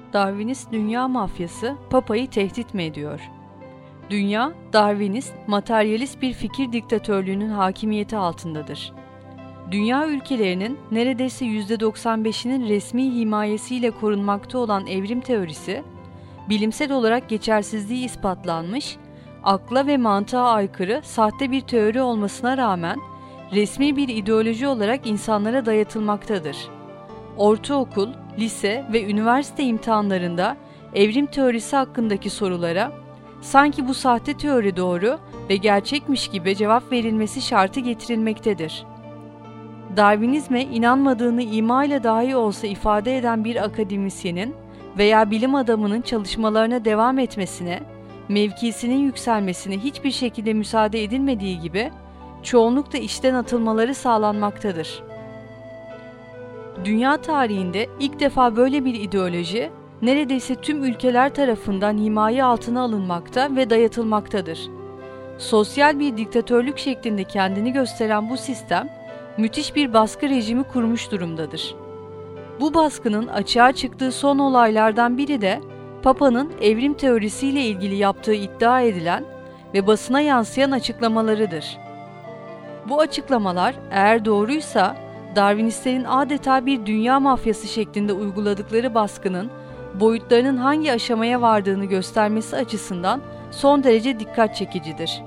Darwinist dünya mafyası Papa'yı tehdit mi ediyor? Dünya, Darwinist, materyalist bir fikir diktatörlüğünün hakimiyeti altındadır. Dünya ülkelerinin neredeyse %95'inin resmi himayesiyle korunmakta olan evrim teorisi, bilimsel olarak geçersizliği ispatlanmış, akla ve mantığa aykırı sahte bir teori olmasına rağmen resmi bir ideoloji olarak insanlara dayatılmaktadır. Ortaokul, lise ve üniversite imtihanlarında evrim teorisi hakkındaki sorulara sanki bu sahte teori doğru ve gerçekmiş gibi cevap verilmesi şartı getirilmektedir. Darwinizme inanmadığını ima ile dahi olsa ifade eden bir akademisyenin veya bilim adamının çalışmalarına devam etmesine, mevkisinin yükselmesine hiçbir şekilde müsaade edilmediği gibi çoğunlukla işten atılmaları sağlanmaktadır. Dünya tarihinde ilk defa böyle bir ideoloji, neredeyse tüm ülkeler tarafından himaye altına alınmakta ve dayatılmaktadır. Sosyal bir diktatörlük şeklinde kendini gösteren bu sistem, müthiş bir baskı rejimi kurmuş durumdadır. Bu baskının açığa çıktığı son olaylardan biri de, Papa'nın evrim teorisiyle ilgili yaptığı iddia edilen ve basına yansıyan açıklamalarıdır. Bu açıklamalar eğer doğruysa, Darwinistlerin adeta bir dünya mafyası şeklinde uyguladıkları baskının boyutlarının hangi aşamaya vardığını göstermesi açısından son derece dikkat çekicidir.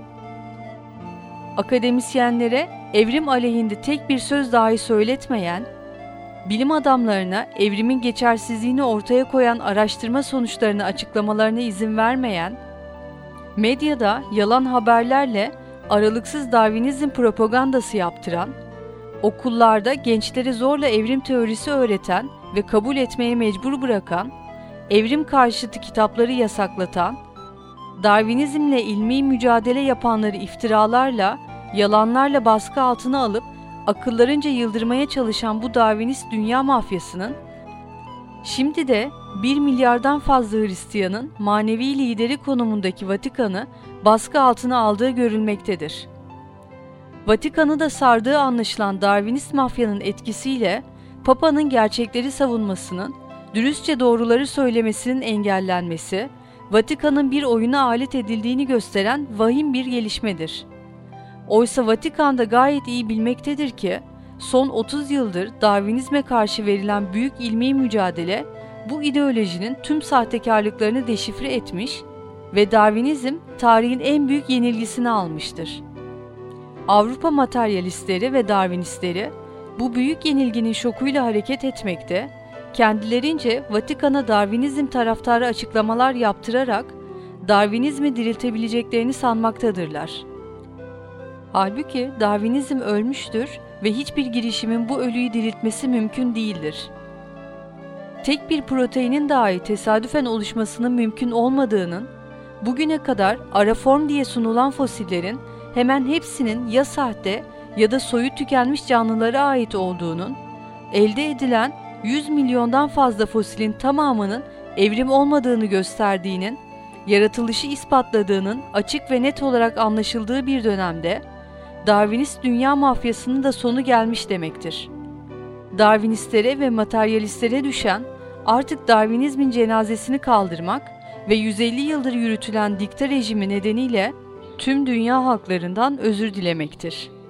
Akademisyenlere evrim aleyhinde tek bir söz dahi söyletmeyen, bilim adamlarına evrimin geçersizliğini ortaya koyan araştırma sonuçlarını açıklamalarına izin vermeyen, medyada yalan haberlerle aralıksız Darwinizm propagandası yaptıran, okullarda gençlere zorla evrim teorisi öğreten ve kabul etmeye mecbur bırakan, evrim karşıtı kitapları yasaklatan, Darwinizmle ilmi mücadele yapanları iftiralarla, yalanlarla baskı altına alıp akıllarınca yıldırmaya çalışan bu Darwinist dünya mafyasının, şimdi de 1 milyardan fazla Hristiyanın manevi lideri konumundaki Vatikan'ı baskı altına aldığı görülmektedir. Vatikan'ı da sardığı anlaşılan Darwinist mafyanın etkisiyle Papa'nın gerçekleri savunmasının, dürüstçe doğruları söylemesinin engellenmesi, Vatikan'ın bir oyuna alet edildiğini gösteren vahim bir gelişmedir. Oysa Vatikan da gayet iyi bilmektedir ki, son 30 yıldır Darwinizme karşı verilen büyük ilmi mücadele, bu ideolojinin tüm sahtekarlıklarını deşifre etmiş ve Darwinizm tarihin en büyük yenilgisini almıştır. Avrupa materyalistleri ve Darwinistleri bu büyük yenilginin şokuyla hareket etmekte, kendilerince Vatikan'a Darwinizm taraftarı açıklamalar yaptırarak Darwinizmi diriltebileceklerini sanmaktadırlar. Halbuki Darwinizm ölmüştür ve hiçbir girişimin bu ölüyü diriltmesi mümkün değildir. Tek bir proteinin dahi tesadüfen oluşmasının mümkün olmadığının, bugüne kadar araform diye sunulan fosillerin hemen hepsinin ya sahte ya da soyu tükenmiş canlılara ait olduğunun, elde edilen 100 milyondan fazla fosilin tamamının evrim olmadığını gösterdiğinin, yaratılışı ispatladığının açık ve net olarak anlaşıldığı bir dönemde, Darwinist dünya mafyasının da sonu gelmiş demektir. Darwinistlere ve materyalistlere düşen, artık Darwinizmin cenazesini kaldırmak ve 150 yıldır yürütülen dikta rejimi nedeniyle tüm dünya halklarından özür dilemektir.